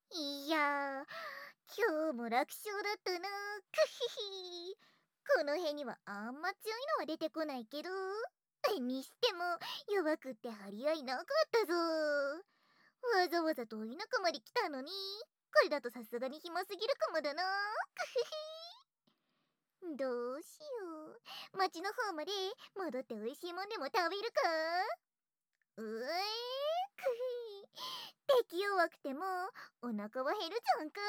いやー、今日も楽勝だったな。くひひ。この辺にはあんま強いのは出てこないけど。にしても、弱くって張り合いなかったぞ。わざわざ遠い中まで来たのに、これだとさすがに暇すぎるかもだな。くひひ。どうしよう。町の方まで戻って美味しいもんでも食べるか。くひ。敵弱くてもお腹は減るじゃんか。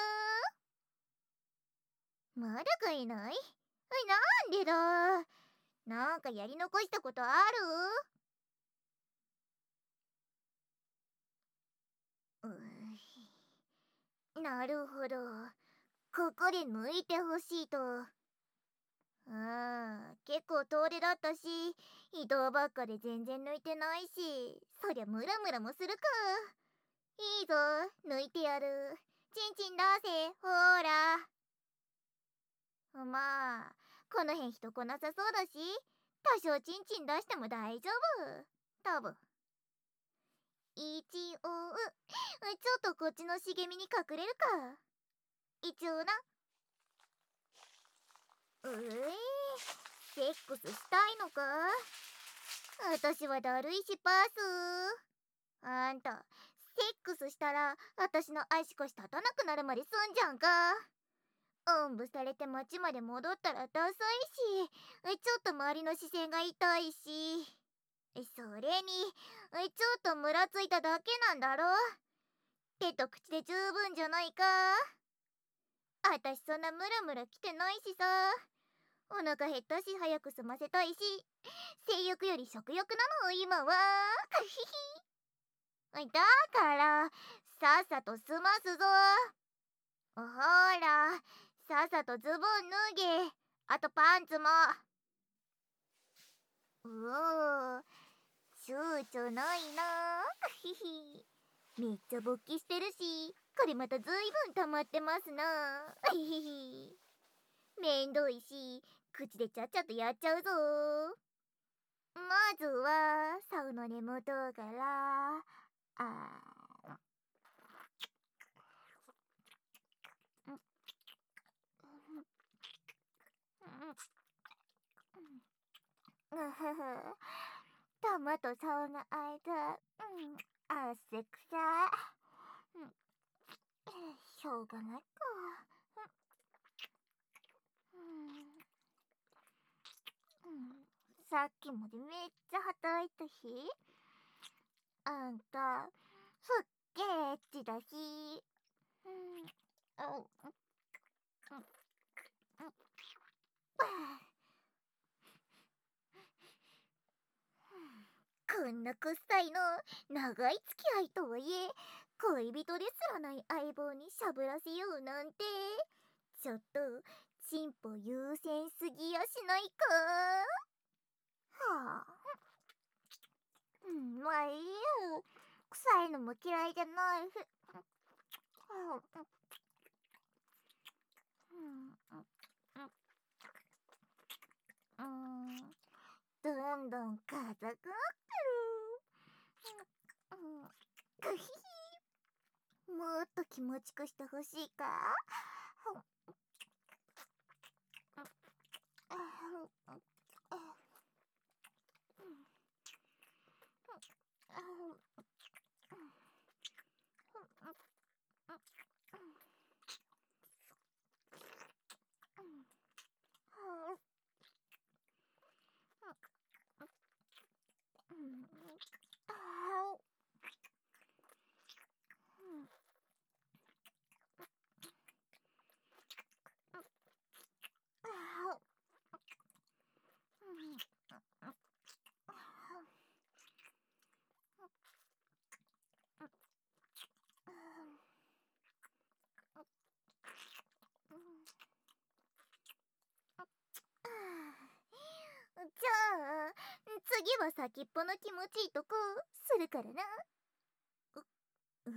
まだかいない？なんでだ。なんかやり残したことある？なるほど。ここで抜いてほしいと。結構遠出だったし、移動ばっかで全然抜いてないし、そりゃムラムラもするか。いいぞ、抜いてやる。チンチン出せ、ほーら。まあ、この辺人来なさそうだし、多少チンチン出しても大丈夫。多分。一応、ちょっとこっちの茂みに隠れるか。一応な。セックスしたいのか？私はだるいしパス。あんた、セックスしたら私の足腰立たなくなるまで済んじゃんか。おんぶされて町まで戻ったらダサいし、ちょっと周りの視線が痛いし。それに、ちょっとムラついただけなんだろ。手と口で十分じゃないか。あたしそんなムラムラ来てないしさ。お腹減ったし早く済ませたいし、性欲より食欲なの今は。だからさっさと済ますぞ。ほら、さっさとズボン脱げ。あとパンツも。躊躇ないな。めっちゃ勃起してるし、これまたずいぶん溜まってますな。めんどいし、口でちゃっちゃとやっちゃうぞ。まずは竿の根元から、玉と竿の間、汗くさ。しょうがないか。さっきまでめっちゃ働いたし、あんたすっげえエッチだし、こんなくっさいの長い付き合いとはいえ、恋人ですらない相棒にしゃぶらせようなんて、ちょっとチンポ優先すぎやしないか。はあ、まあいいよ。臭いのも嫌いじゃないし。どんどん硬くなってる。もっと気持ちくしてほしいか。じゃあ次は先っぽの気持ちいいとこするからな。うわ、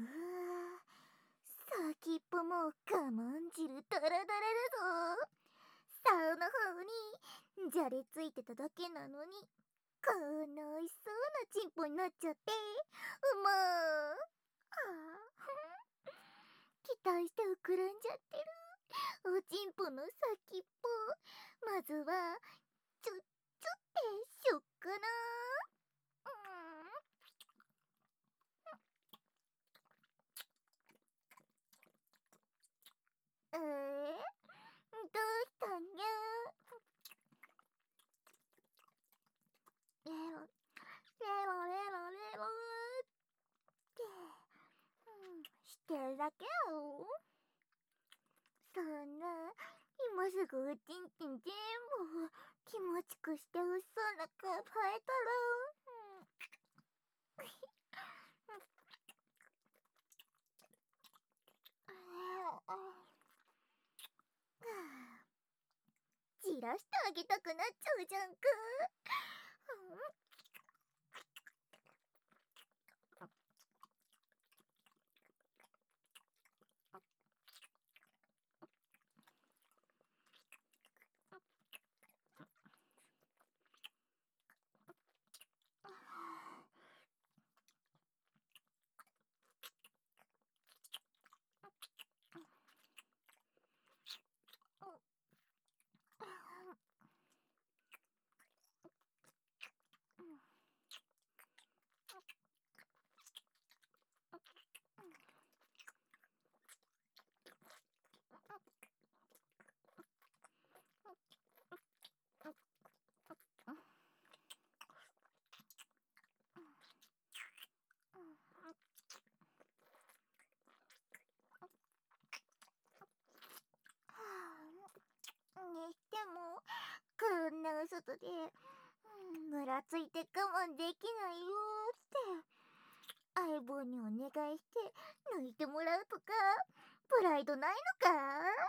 先っぽも我慢汁ダラダラだぞ。竿の方にじゃれついてただけなのに、こんな美味しそうなチンポになっちゃって、うまー。きっ対して膨らんじゃってる。おちんぽの先っぽ。まずは、ちょってしよっかな。どうしたんにゃ。レロ、レロレロレロって、してるだけやろ。そんな、今すぐおちんちん全部気持ちくしてうっそうな顔生えたら、じらしてあげたくなっちゃうじゃんか。にしても、こんな外で、むらついて我慢できないよって相棒にお願いして抜いてもらうとかプライドないのか。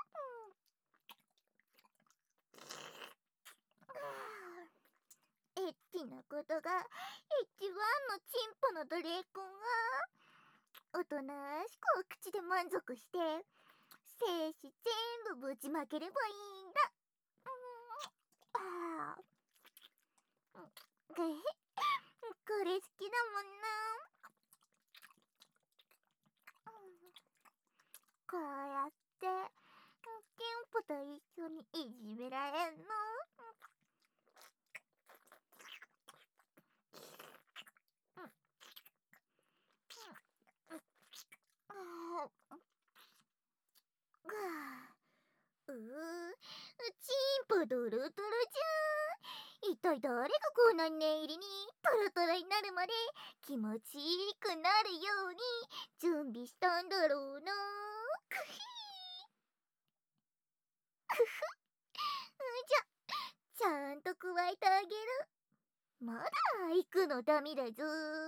エッチなことが一番のチンポのドレーコンはおとなしくお口で満足して精子全部ぶちまければいいんだ。これ好きだもんな。こうやってチンポと一緒にいじめられんの。チンポドロドロじゃん。一体誰がこんな念入りにトロトロになるまで気持ちいいくなるように準備したんだろうな。くひくふ。じゃ、ちゃんと加えてあげる。まだ行くのダメだぞ。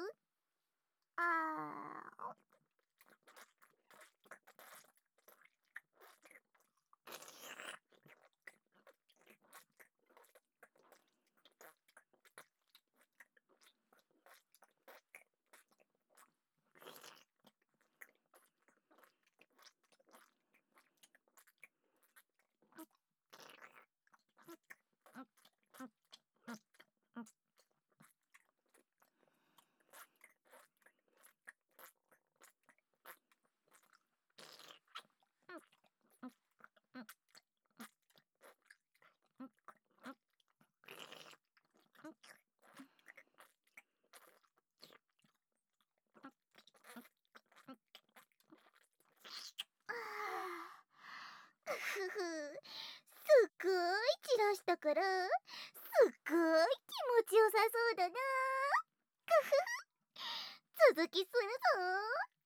ふふ、すっごい散らしたからすっごい気持ちよさそうだな。くふふ、続きするぞ。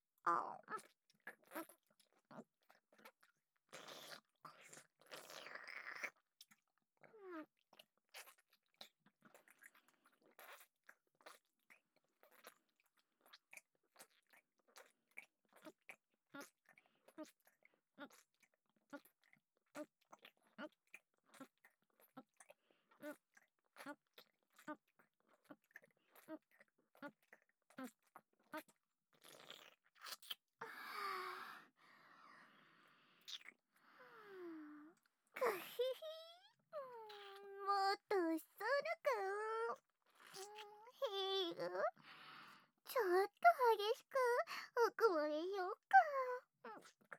くひひ、もっとしそうな顔。ヘイル、ちょっと激しくおくわえようか。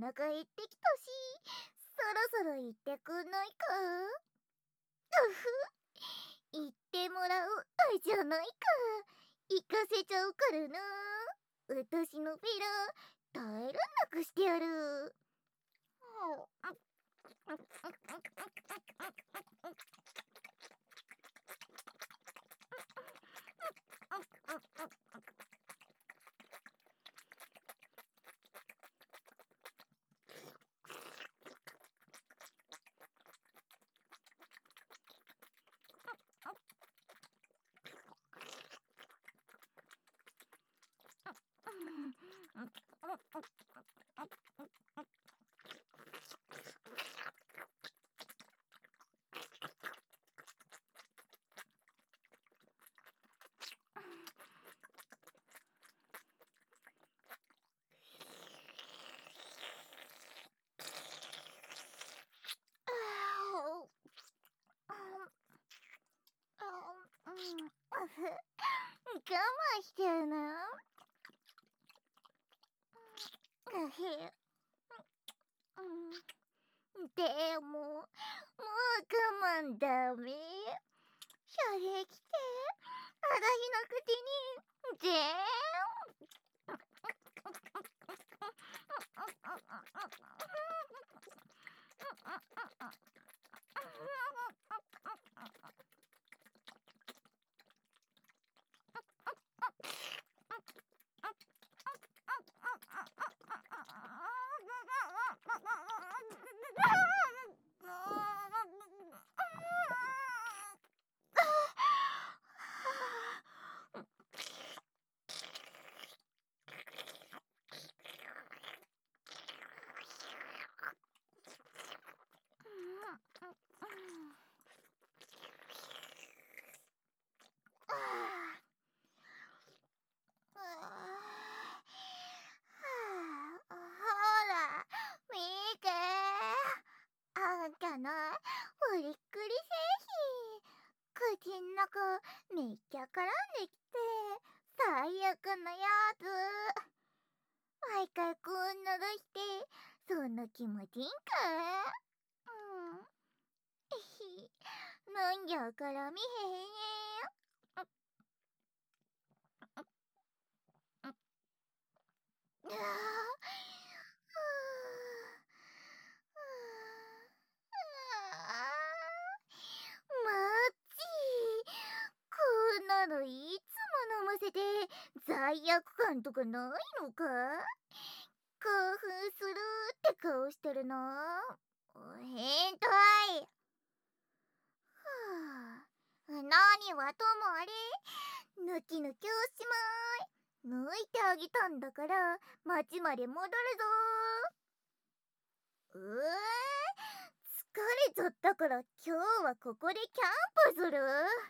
腹減ってきたし、そろそろ行ってくんないか？うふ、行ってもらうじゃないか。行かせちゃうからな。私のフェラ耐えらんなくしてやる。我慢してるな。でも、もう我慢ダメ。射撃って、私の口に、ぜほら、見て。あんたな、びっくりせえひん。口ん中めっちゃ絡んできて、最悪なやつ。毎回こんな出して、そんな気持ちいいんか？なんじゃからみへんね。マッチ、こんなのいつも飲ませて罪悪感とかないのか？興奮するって顔してるな。変態。何はともあれ、抜き抜きおしまい。抜いてあげたんだから町まで戻るぞ。疲れちゃったから今日はここでキャンプする。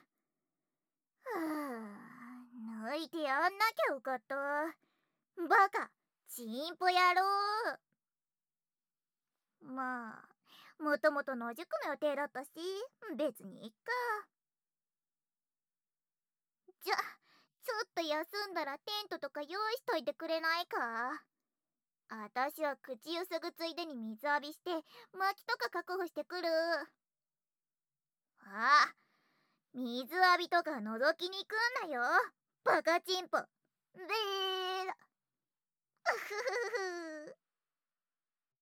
抜いてやんなきゃよかった。バカ、チンポ野郎。まあ、もともと野宿の予定だったし、別にいっか。ちょっと休んだらテントとか用意しといてくれないか？あたしは口ゆすぐついでに水浴びして薪とか確保してくる。あ、水浴びとか覗きに行くんなよ、バカチンポ。でーら。